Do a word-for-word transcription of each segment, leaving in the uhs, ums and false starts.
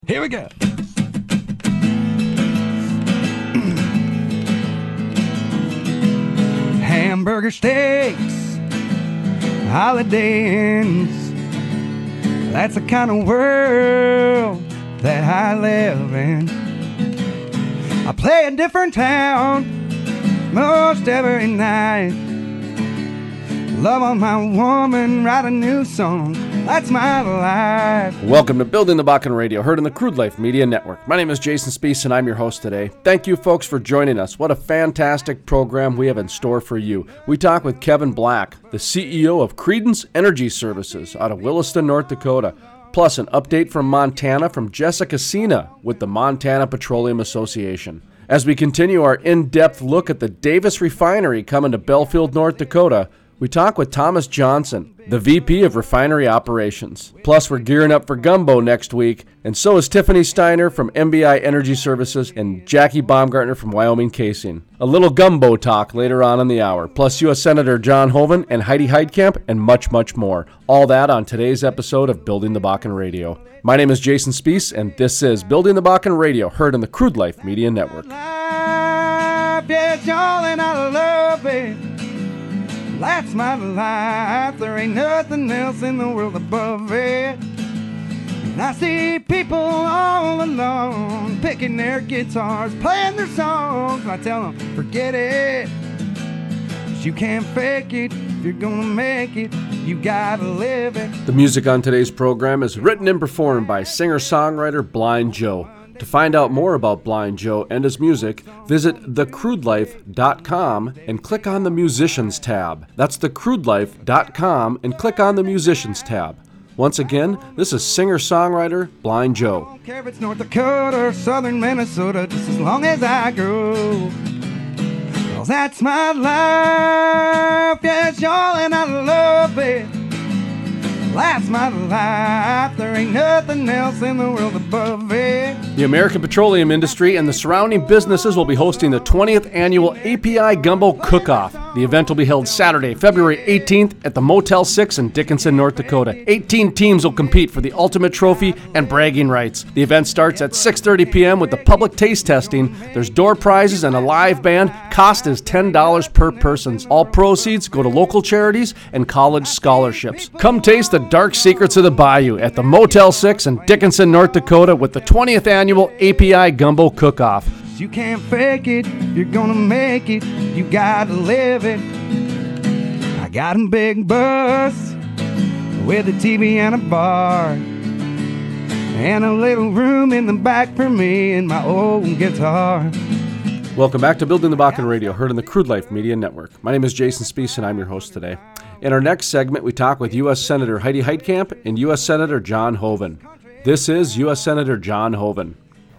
Here we go. Hamburger steaks, Holiday Inns. That's the kind of world that I live in. I play a different town most every night. Love on my woman, write a new song. That's my life. Welcome to Building the Bakken Radio, heard on the Crude Life Media Network. My name is Jason Speece, and I'm your host today. Thank you, folks, for joining us. What a fantastic program we have in store for you. We talk with Kevin Black, the C E O of Credence Energy Services out of Williston, North Dakota. Plus, an update from Montana from Jessica Sena with the Montana Petroleum Association. As we continue our in-depth look at the Davis Refinery coming to Belfield, North Dakota, we talk with Thomas Johnson, the V P of Refinery Operations. Plus, we're gearing up for Gumbo next week, and so is Tiffany Steiner from M B I Energy Services and Jackie Baumgartner from Wyoming Casing. A little Gumbo talk later on in the hour, plus U S Senator John Hoeven and Heidi Heitkamp, and much, much more. All that on today's episode of Building the Bakken Radio. My name is Jason Speece, and this is Building the Bakken Radio, heard on the Crude Life Media Network. Life, yes, y'all, and I love it. That's my life, there ain't nothing else in the world above it. And I see people all alone, picking their guitars, playing their songs, and I tell them, forget it, 'cause you can't fake it. If you're gonna make it, you gotta live it. The music on today's program is written and performed by singer-songwriter Blind Joe. To find out more about Blind Joe and his music, visit the crude life dot com and click on the Musicians tab. That's the crude life dot com and click on the Musicians tab. Once again, this is singer-songwriter Blind Joe. I don't care if it's North Dakota or southern Minnesota, just as long as I grow. Well, that's my life, yes, y'all, and I love it. That's my life, there ain't nothing else in the world above it. The American petroleum industry and the surrounding businesses will be hosting the twentieth annual A P I Gumbo Cook-Off. The event will be held Saturday, February eighteenth at the Motel six in Dickinson, North Dakota. eighteen teams will compete for the ultimate trophy and bragging rights. The event starts at six thirty p.m. with the public taste testing. There's door prizes and a live band. Cost is ten dollars per person. All proceeds go to local charities and college scholarships. Come taste the dark secrets of the bayou at the Motel six in Dickinson, North Dakota with the twentieth annual A P I Gumbo Cook-Off. You can't fake it, if you're gonna make it, you gotta live it. I got a big bus with a T V and a bar, and a little room in the back for me and my old guitar. Welcome back to Building the Bakken Radio, heard on the Crude Life Media Network. My name is Jason Speece, and I'm your host today. In our next segment, we talk with U S Senator Heidi Heitkamp and U S Senator John Hoeven. This is U S Senator John Hoeven.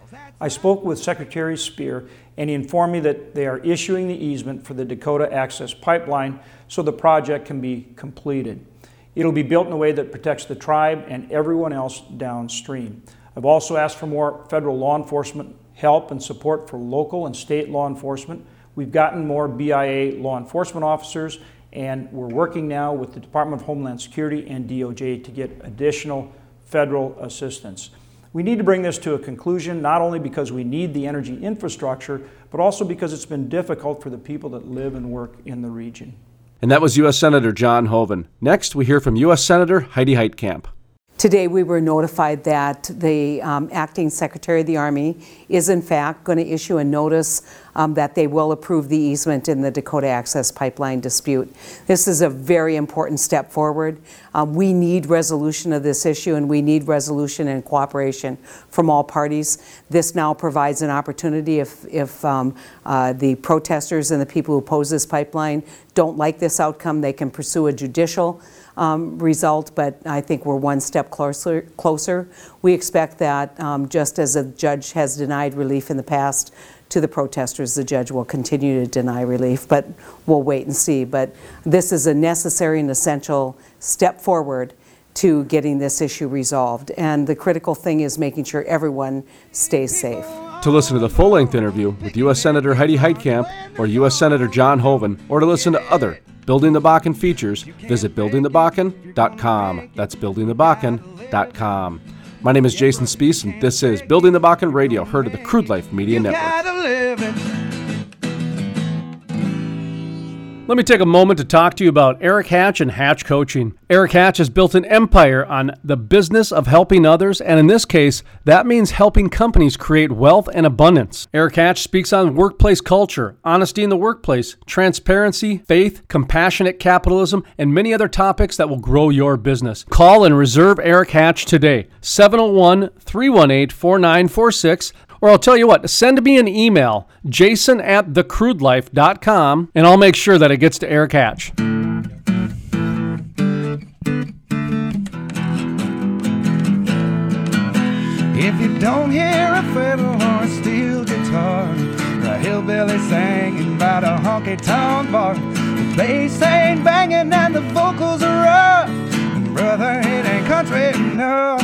I spoke with Secretary Speer, and he informed me that they are issuing the easement for the Dakota Access Pipeline so the project can be completed. It'll be built in a way that protects the tribe and everyone else downstream. I've also asked for more federal law enforcement help and support for local and state law enforcement. We've gotten more B I A law enforcement officers, and we're working now with the Department of Homeland Security and D O J to get additional federal assistance. We need to bring this to a conclusion, not only because we need the energy infrastructure, but also because it's been difficult for the people that live and work in the region. And that was U S Senator John Hoeven. Next, we hear from U S Senator Heidi Heitkamp. Today we were notified that the um, acting Secretary of the Army is in fact going to issue a notice um, that they will approve the easement in the Dakota Access Pipeline dispute. This is a very important step forward. Um, we need resolution of this issue, and we need resolution and cooperation from all parties. This now provides an opportunity if, if um, uh, the protesters and the people who oppose this pipeline don't like this outcome, they can pursue a judicial Um, result, but I think we're one step closer. closer. We expect that um, just as a judge has denied relief in the past to the protesters, the judge will continue to deny relief, but we'll wait and see. But this is a necessary and essential step forward to getting this issue resolved. And the critical thing is making sure everyone stays safe. To listen to the full-length interview with U S Senator Heidi Heitkamp or U S Senator John Hoeven, or to listen to other Building the Bakken features, visit building the bakken dot com. That's building the bakken dot com. My name is Jason Spees, and this is Building the Bakken Radio, heard of the Crude Life Media You Network. gotta live it. Let me take a moment to talk to you about Eric Hatch and Hatch Coaching. Eric Hatch has built an empire on the business of helping others, and in this case, that means helping companies create wealth and abundance. Eric Hatch speaks on workplace culture, honesty in the workplace, transparency, faith, compassionate capitalism, and many other topics that will grow your business. Call and reserve Eric Hatch today, seven oh one, three one eight, four nine four six. Or I'll tell you what, send me an email, jason at the crude life dot com, and I'll make sure that it gets to Eric Hatch. If you don't hear a fiddle or a steel guitar, or a hillbilly singing by the honky-tonk bar, the bass ain't banging and the vocals are rough, brother, it ain't country enough.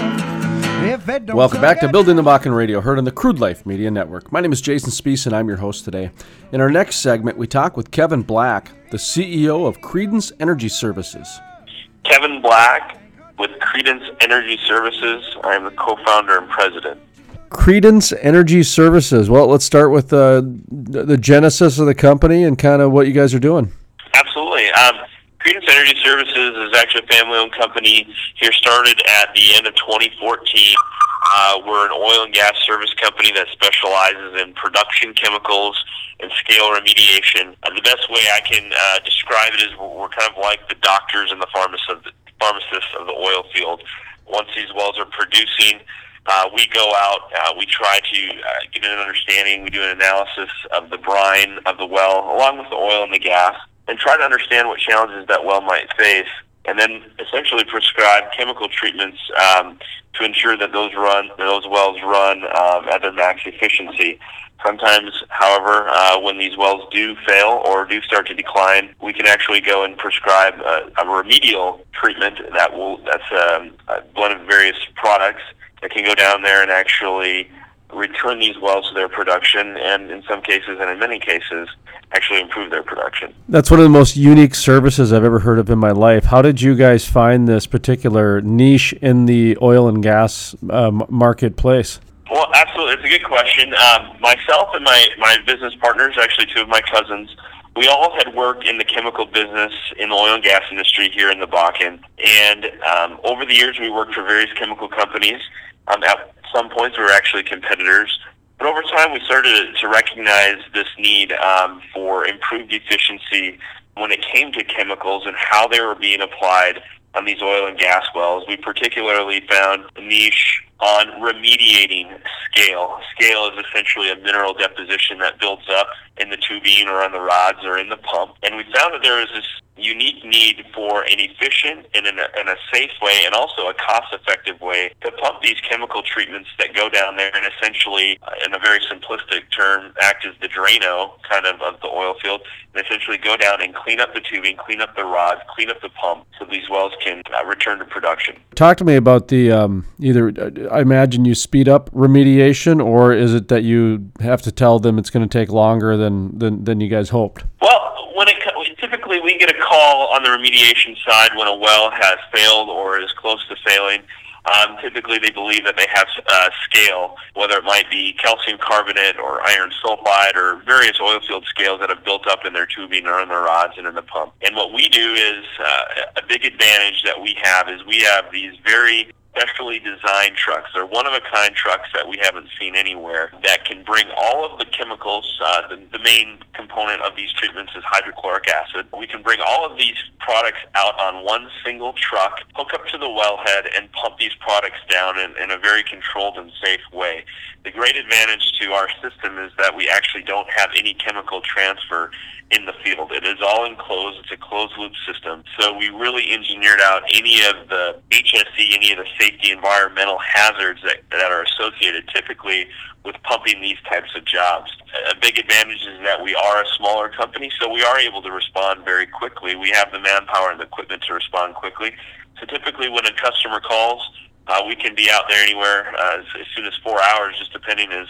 Welcome back to Building the Bakken Radio, heard on the Crude Life Media Network. My name is Jason Spees, and I'm your host today. In our next segment, we talk with Kevin Black, the C E O of Credence Energy Services. Kevin Black with Credence Energy Services. I am the co-founder and president. Credence Energy Services. Well, let's start with uh, the genesis of the company and kind of what you guys are doing. Absolutely. Um, Credence Energy Services is actually a family-owned company here, started at the end of twenty fourteen. Uh, we're an oil and gas service company that specializes in production chemicals and scale remediation. Uh, the best way I can uh, describe it is we're kind of like the doctors and the pharmacists of the, pharmacists of the oil field. Once these wells are producing, uh, we go out, uh, we try to uh, get an understanding, we do an analysis of the brine of the well, along with the oil and the gas, and try to understand what challenges that well might face, and then essentially prescribe chemical treatments um, to ensure that those run, those wells run um, at their max efficiency. Sometimes, however, uh, when these wells do fail or do start to decline, we can actually go and prescribe a, a remedial treatment that will that's um, a blend of various products that can go down there and actually return these wells to their production, and in some cases, and in many cases, actually improve their production. That's one of the most unique services I've ever heard of in my life. How did you guys find this particular niche in the oil and gas um, marketplace? Well, absolutely. It's a good question. Um, myself and my, my business partners, actually two of my cousins, we all had worked in the chemical business in the oil and gas industry here in the Bakken. And um, over the years, we worked for various chemical companies. Um, at some points, we were actually competitors. But over time, we started to recognize this need um, for improved efficiency when it came to chemicals and how they were being applied on these oil and gas wells. We particularly found a niche on remediating scale. Scale is essentially a mineral deposition that builds up in the tubing or on the rods or in the pump. And we found that there was this unique need for an efficient and in a, in a safe way, and also a cost-effective way to pump these chemical treatments that go down there and essentially, in a very simplistic term, act as the Drano kind of of the oil field, and essentially go down and clean up the tubing, clean up the rods, clean up the pump, so these wells can uh, return to production. Talk to me about the um, either. I imagine you speed up remediation, or is it that you have to tell them it's going to take longer than than, than you guys hoped? Well, when it typically we get a call on the remediation side when a well has failed or is close to failing. Um, typically, they believe that they have uh, scale, whether it might be calcium carbonate or iron sulfide or various oil field scales that have built up in their tubing or in their rods and in the pump. And what we do is uh, a big advantage that we have is we have these very specially designed trucks. They're one-of-a-kind trucks that we haven't seen anywhere that can bring all of the chemicals. Uh, the, the main component of these treatments is hydrochloric acid. We can bring all of these products out on one single truck, hook up to the wellhead, and pump these products down in, in a very controlled and safe way. The great advantage to our system is that we actually don't have any chemical transfer in the field. It is all enclosed. It's a closed-loop system. So we really engineered out any of the H S E, any of the safety environmental hazards that, that are associated typically with pumping these types of jobs. A big advantage is that we are a smaller company, so we are able to respond very quickly. We have the manpower and the equipment to respond quickly. So typically when a customer calls, uh, we can be out there anywhere uh, as, as soon as four hours, just depending as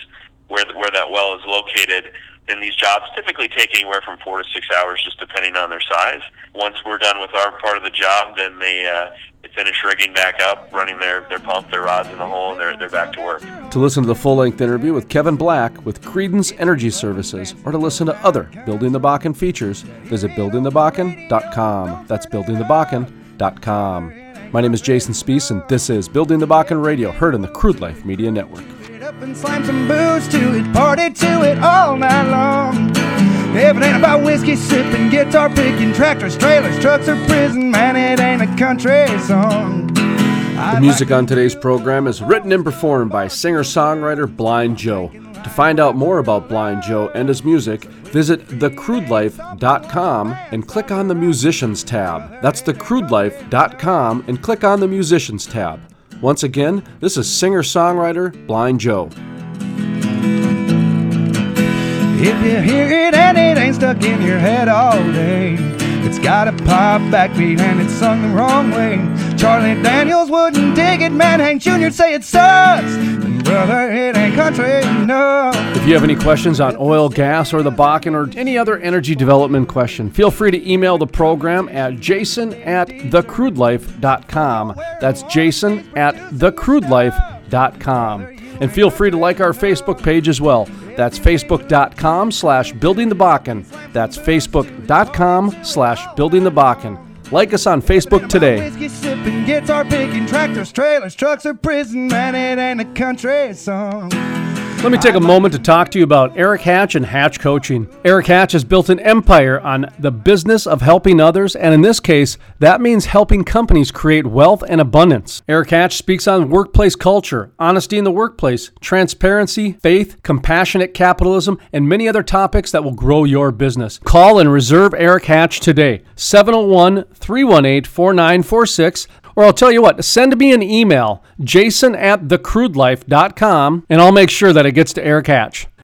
where where that well is located. And these jobs typically take anywhere from four to six hours, just depending on their size. Once we're done with our part of the job, then they, uh, they finish rigging back up, running their, their pump, their rods in the hole, and they're, they're back to work. To listen to the full-length interview with Kevin Black with Credence Energy Services, or to listen to other Building the Bakken features, visit building the bakken dot com. That's building the bakken dot com. My name is Jason Spees, and this is Building the Bakken Radio, heard on the Crude Life Media Network. Up and slam some booze to it, party to it all night long. If it ain't about whiskey sipping, guitar picking, tractors, trailers, trucks, or prison, man, it ain't a country song. The music on today's program is written and performed by singer-songwriter Blind Joe. To find out more about Blind Joe and his music, visit the crude life dot com and click on the Musicians tab. That's the crude life dot com and click on the Musicians tab. Once again, this is singer-songwriter Blind Joe. If you hear it and it ain't stuck in your head all day, it's got a pop backbeat and it's sung the wrong way. Charlie Daniels wouldn't dig it, man. Hank Junior'd say it sucks. And brother, it ain't country enough. If you have any questions on oil, gas, or the Bakken, or any other energy development question, feel free to email the program at jason at the crude life dot com. That's jason at the crude life dot com. And feel free to like our Facebook page as well. That's facebook.com slash building the Bakken. That's facebook.com slash building the Bakken. Like us on Facebook today. Whiskey sipping, guitar picking, tractors, trailers, trucks, or prison, man, it ain't a country song. Let me take a moment to talk to you about Eric Hatch and Hatch Coaching. Eric Hatch has built an empire on the business of helping others, and in this case, that means helping companies create wealth and abundance. Eric Hatch speaks on workplace culture, honesty in the workplace, transparency, faith, compassionate capitalism, and many other topics that will grow your business. Call and reserve Eric Hatch today, seven oh one, three one eight, four nine four six. Or I'll tell you what, send me an email, jason at the crude life dot com, and I'll make sure that it gets to Eric Hatch.